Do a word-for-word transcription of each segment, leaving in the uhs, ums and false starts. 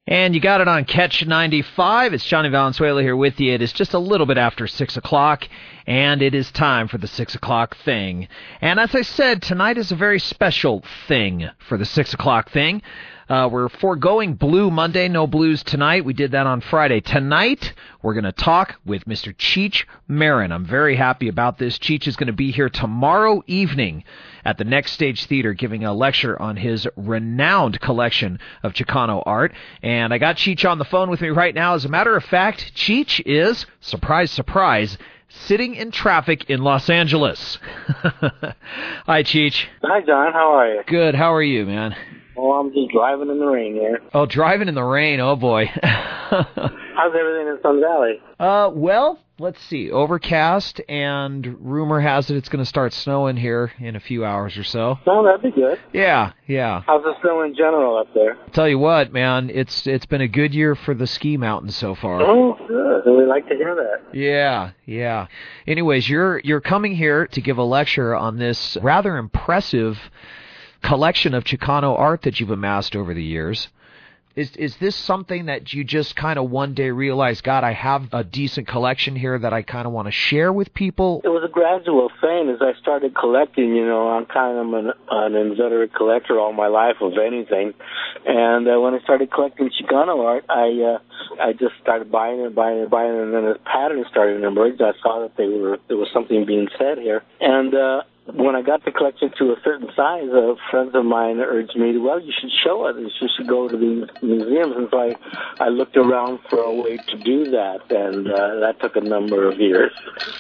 And you got it on Catch ninety-five. It's Johnny Valenzuela here with you. It is just a little bit after six o'clock, and it is time for the six o'clock thing. And as I said, tonight is a very special thing for the six o'clock thing. Uh, we're foregoing Blue Monday, no blues tonight. We did that on Friday. Tonight, we're going to talk with Mister Cheech Marin. I'm very happy about this. Cheech is going to be here tomorrow evening at the Next Stage Theater giving a lecture on his renowned collection of Chicano art. And I got Cheech on the phone with me right now. As a matter of fact, Cheech is, surprise, surprise, sitting in traffic in Los Angeles. Hi, Cheech. Hi, John. How are you? Good. How are you, man? Oh, I'm just driving in the rain here. Oh, driving in the rain. Oh, boy. How's everything in Sun Valley? Uh, well, let's see. Overcast, and rumor has it it's going to start snowing here in a few hours or so. Oh, that'd be good. Yeah, yeah. How's the snow in general up there? Tell you what, man, it's it's been a good year for the ski mountains so far. Oh, good. We like to hear that. Yeah, yeah. Anyways, you're you're coming here to give a lecture on this rather impressive collection of Chicano art that you've amassed over the years. Is is this something that you just kind of one day realized, God, I have a decent collection here that I kind of want to share with people? It was a gradual thing. As I started collecting, you know, I'm kind of an, an inveterate collector all my life of anything. And uh, when I started collecting Chicano art, I uh, I just started buying it, buying it, buying it, and then a pattern started to emerge. I saw that they were there was something being said here. And uh when I got the collection to a certain size, uh, friends of mine urged me to, well, you should show it. You should go to these museums. And so I, I looked around for a way to do that, and uh, that took a number of years.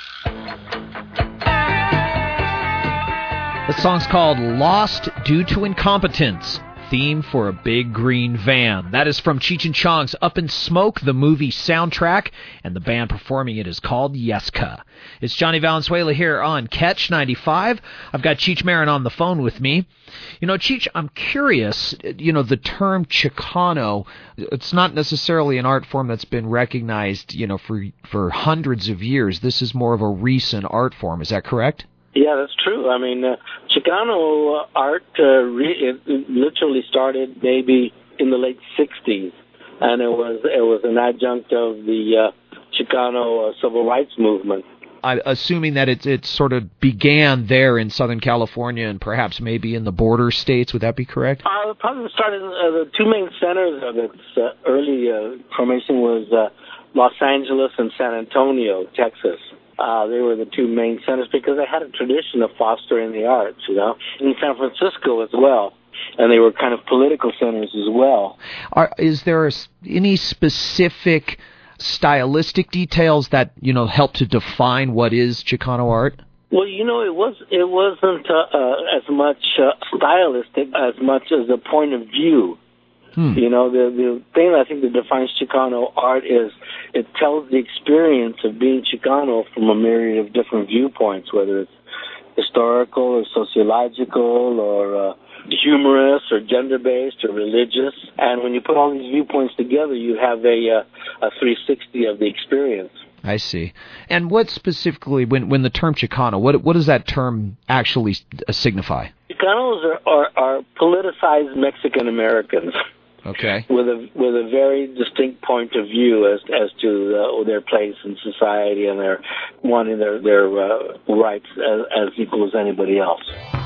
The song's called Lost Due to Incompetence, theme for a big green van. That is from Cheech and Chong's Up in Smoke, the movie soundtrack, and the band performing it is called Yeska. It's Johnny Valenzuela here on Catch ninety-five. I've got Cheech Marin on the phone with me. You know, Cheech, I'm curious, you know, the term Chicano, it's not necessarily an art form that's been recognized, you know, for for hundreds of years. This is more of a recent art form. Is that correct? Yeah, that's true. I mean, uh, Chicano uh, art uh, re- it literally started maybe in the late sixties, and it was it was an adjunct of the uh, Chicano uh, civil rights movement. I'm assuming that it it sort of began there in Southern California and perhaps maybe in the border states. Would that be correct? Uh, probably started. Uh, the two main centers of its uh, early uh, formation was uh, Los Angeles and San Antonio, Texas. Uh, they were the two main centers because they had a tradition of fostering the arts, you know, in San Francisco as well. And they were kind of political centers as well. Are, is there a, any specific stylistic details that, you know, help to define what is Chicano art? Well, you know, it was it wasn't uh, uh, as much uh, stylistic as much as a point of view. Hmm. You know, the the thing I think that defines Chicano art is it tells the experience of being Chicano from a myriad of different viewpoints, whether it's historical or sociological or uh, humorous or gender-based or religious. And when you put all these viewpoints together, you have a uh, a three sixty of the experience. I see. And what specifically, when when the term Chicano, what what does that term actually signify? Chicanos are, are, are politicized Mexican Americans. Okay. With a with a very distinct point of view as as to uh, their place in society and their wanting their their uh, rights as, as equal as anybody else.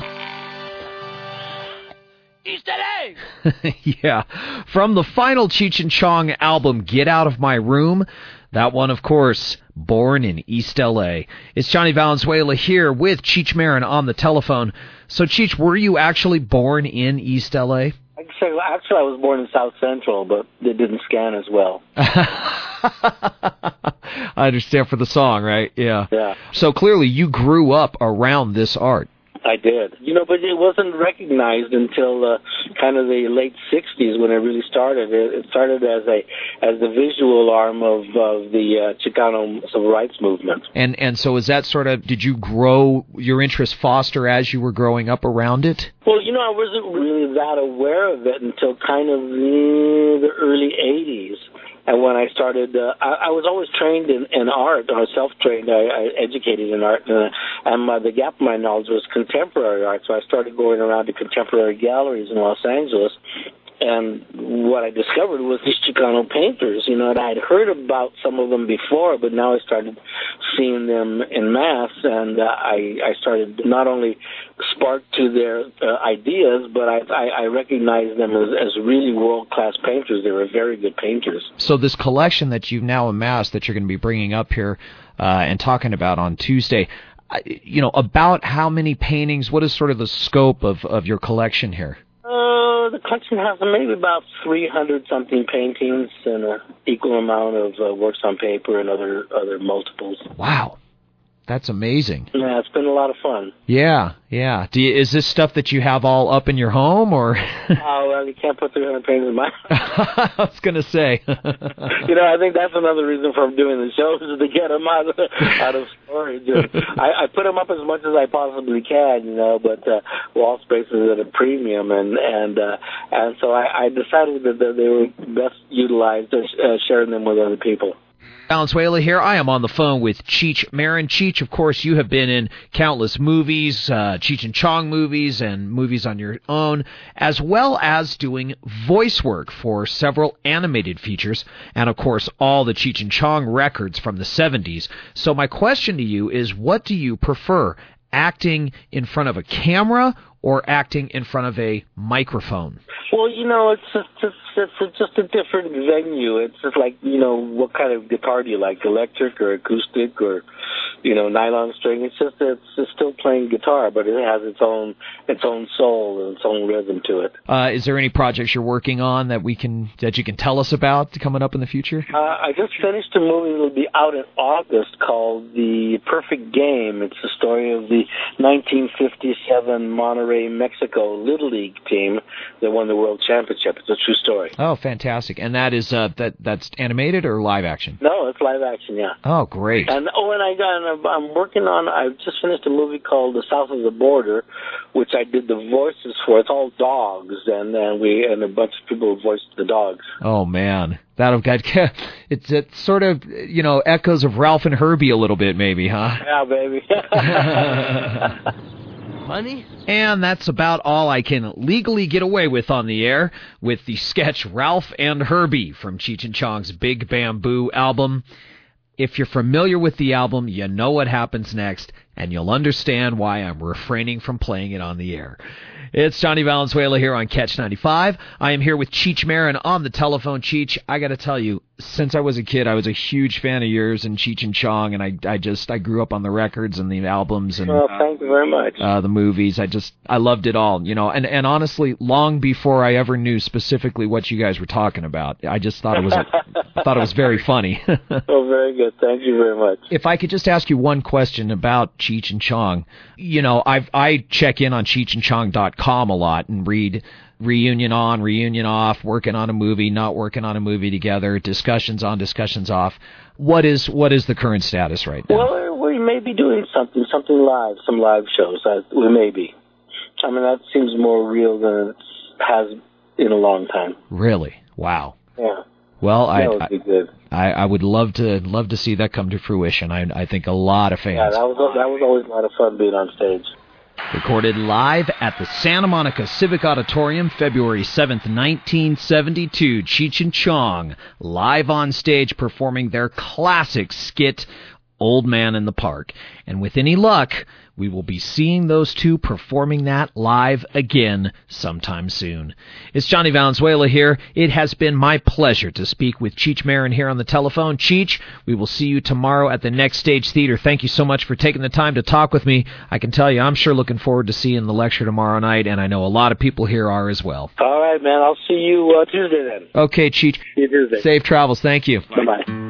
East L A Yeah. From the final Cheech and Chong album, Get Out of My Room, that one, of course, Born in East L A. It's Johnny Valenzuela here with Cheech Marin on the telephone. So, Cheech, were you actually born in East L A? Actually, actually, I was born in South Central, but it didn't scan as well. I understand for the song, right? Yeah. Yeah. So clearly you grew up around this art. I did. You know, but it wasn't recognized until uh, kind of the late sixties when it really started. It, it started as a as the visual arm of, of the uh, Chicano civil rights movement. And and so is that sort of, did you grow your interest foster as you were growing up around it? Well, you know, I wasn't really that aware of it until kind of the, the early eighties. And when I started, uh, I, I was always trained in, in art, or self-trained. I, I educated in art, and, and my, the gap in my knowledge was contemporary art. So I started going around to contemporary galleries in Los Angeles and what I discovered was these Chicano painters, you know, and I had heard about some of them before, but now I started seeing them en masse, and uh, I, I started not only sparked to their uh, ideas, but I, I, I recognized them as, as really world-class painters. They were very good painters. So this collection that you've now amassed that you're going to be bringing up here uh, and talking about on Tuesday, you know, about how many paintings, what is sort of the scope of, of your collection here? Uh, the collection has maybe about three hundred something paintings and an equal amount of uh, works on paper and other other multiples. Wow. That's amazing. Yeah, it's been a lot of fun. Yeah, yeah. Do you, is this stuff that you have all up in your home, or? Oh, well, you can't put three hundred paintings in my I was going to say. You know, I think that's another reason for doing the shows is to get them out of, out of storage. I, I put them up as much as I possibly can, you know, but uh, wall space is at a premium, and and uh, and so I, I decided that they were best utilized uh, sharing them with other people. Valenzuela here. I am on the phone with Cheech Marin. Cheech, of course, you have been in countless movies, uh, Cheech and Chong movies and movies on your own, as well as doing voice work for several animated features, and, of course, all the Cheech and Chong records from the seventies. So my question to you is, what do you prefer, acting in front of a camera or acting in front of a microphone? Well, you know, it's just, it's, it's just a different venue. It's just like, you know, what kind of guitar do you like, electric or acoustic or, you know, nylon string? It's just it's, it's still playing guitar, but it has its own its own soul and its own rhythm to it. Uh, is there any projects you're working on that we can that you can tell us about coming up in the future? Uh, I just finished a movie that will be out in August called The Perfect Game. It's the story of the nineteen fifty-seven Monterrey, Mexico Little League team that won the World Championship. It's a true story. Oh, fantastic! And that is uh, that that's animated or live action? No, it's live action. Yeah. Oh, great! And oh, and I got and I'm working on. I just finished a movie called The South of the Border, which I did the voices for. It's all dogs, and and we and a bunch of people voiced the dogs. Oh man, that'll got it's it sort of you know echoes of Ralph and Herbie a little bit, maybe, huh? Yeah, baby. Honey? And that's about all I can legally get away with on the air with the sketch Ralph and Herbie from Cheech and Chong's Big Bamboo album. If you're familiar with the album, you know what happens next, and you'll understand why I'm refraining from playing it on the air. It's Johnny Valenzuela here on Catch ninety-five. I am here with Cheech Marin on the telephone. Cheech, I got to tell you, since I was a kid, I was a huge fan of yours and Cheech and Chong, and I, I just, I grew up on the records and the albums and well, thank you very much. Uh, the movies. I just, I loved it all, you know, and, and honestly, long before I ever knew specifically what you guys were talking about, I just thought it was, thought it was very funny. Oh, very good. Thank you very much. If I could just ask you one question about Cheech and Chong, you know, I I check in on cheech and chong dot com a lot and read reunion on, reunion off, working on a movie, not working on a movie together, discussions on, discussions off. What is what is the current status right now? Well, we may be doing something, something live, some live shows. Uh, we may be. I mean, that seems more real than it has in a long time. Really? Wow. Yeah. Well, I, that would be good. I I would love to love to see that come to fruition. I I think a lot of fans. Yeah, that was that was always a lot of fun being on stage. Recorded live at the Santa Monica Civic Auditorium, February seventh, nineteen seventy-two. Cheech and Chong live on stage performing their classic skit, Old Man in the Park. And with any luck, we will be seeing those two performing that live again sometime soon. It's Johnny Valenzuela here. It has been my pleasure to speak with Cheech Marin here on the telephone. Cheech, we will see you tomorrow at the Next Stage Theater. Thank you so much for taking the time to talk with me. I can tell you, I'm sure looking forward to seeing the lecture tomorrow night, and I know a lot of people here are as well. All right, man. I'll see you uh, Tuesday then. Okay, Cheech. See you Tuesday. Safe travels. Thank you. Bye-bye.